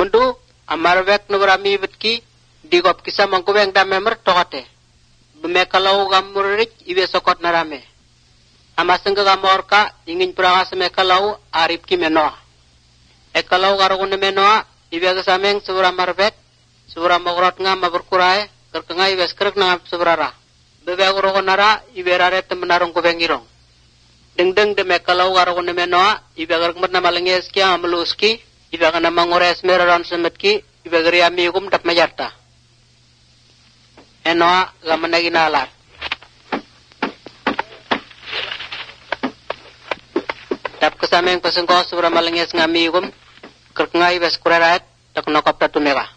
Ngundu amarwek nubrami betki digop kisa mangkubeng da member tokote. Bemekalau gamurik ibe sokot narame. Amasengga gamorka ingin puraga semekalau arip ki menoa. Ekalau garogun menoa ibe kesameng sebura marwek sebura mogrot nga maberkurai kerkenga ibe skrek na seburara. Bebe garogun nara ibe rare temenarong kubeng irong. Deng-deng demekalau garogun menoa ibe gerkmer na malengeski amaluski ibe kana mangores meraron semetki ibe geri amigum dap majarta. Enoa gamanagi nalar. Dap kesameng pesengko sebura malenges ngamigum kerkenga ibe skurarat tak nokop tatu merah.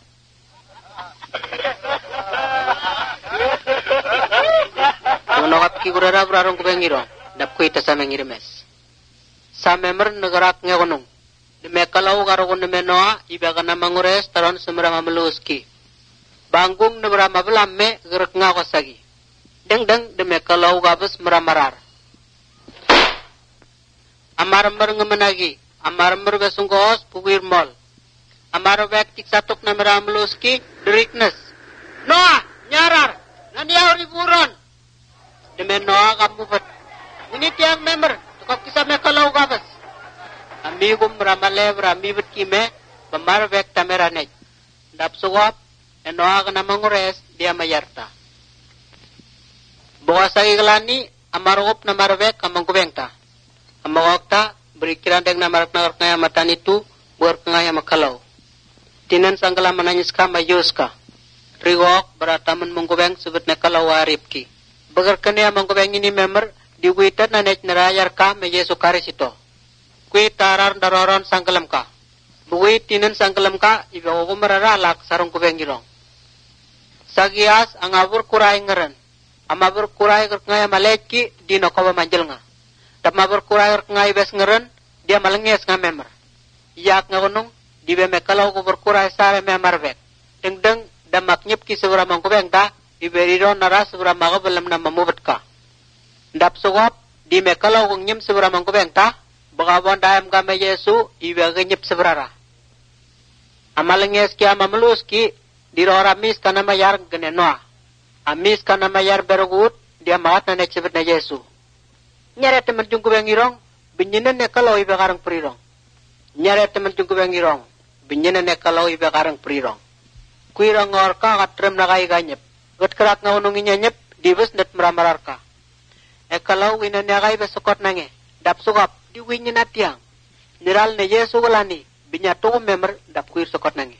Nokop ki kurara burarong kubeng irong dap kuita sameng irimes. Samemer negerak ngegonong. Demekalau garogun menoa ibe kana mangures taron semera mameluski. Banggung nebra mabelamme gerak ngakosagi. Deng-deng demekalau gabes meramarar. Amar-mer ngemenagi, amar-mer besungkos puguir mol. Amar-bek tiksatuk namera mameluski deriknes. Noah, nyarar, naniaw riburon. Demen Noah kamupet. Ini tiang member, tukap kisah mekalau gabes. Amigum ramale ramibet kime bemarbek tameranej. Dap sugop enoa kena mangures dia mayarta. Bawa sagi gelani amarop na marbek amang kubengta. Amawakta berikiran deng namarak ngaya matan itu ngaya makalau. Tinan sanggala mananyiska mayuska. Rigok berataman mangkubeng sebut mekalau waripki. Begerkene amang kubeng ini member diwitan na net nerayar ka meyesu karis ito. Kui tarar daroron sangkelam ka. Bui tinan sangkelam ka ibe ogo meraralak sarong kubeng irong. Sagias ang abur kurai ngeren. Amabur kurai kerkengaya maleki di nokoba manjel nga. Dap mabur kurai kerkengaya ibes ngeren dia malenges nga member. Iyak nga gunung di be mekalau kubur kurai sare member bek. Deng-deng damak nyep ki sebura mangkubeng ta ibe riron nara sebura maga belum na mamubet ka. Dap sugop di mekalau kung nyem sebura mangkubeng ta bagawon daem game Yesu ibe genyep seberara. Amalenges ki amamelus ki dirora mis kana mayar genenoa. Amis kana mayar berogut dia maat na necebet na Yesu. Nyare temen jungku beng irong binyenen ne kalau ibe karang perirong. Nyare temen jungku beng irong binyenen ne kalau ibe karang perirong. Kuirong orka katrem na kai ganyep. Gat kerak ngaunungi nyanyep dibes net meramararka. Kalau winan ne kai besokot nange dap sugap di winyin atiang. Niral ne Yesu galani binyatu member dap kuir sokot nange.